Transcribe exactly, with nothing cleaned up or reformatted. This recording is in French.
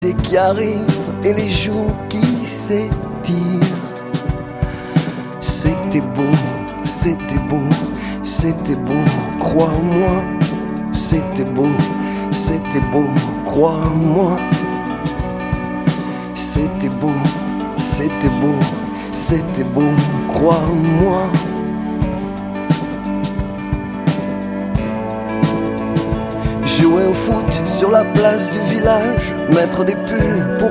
L'été qui arrive et les jours qui s'étirent. C'était beau, c'était beau, c'était beau, crois-moi. C'était beau, c'était beau, crois-moi. C'était beau, c'était beau, c'était beau, crois-moi. Jouer au foot sur la place du village, mettre des pulls pour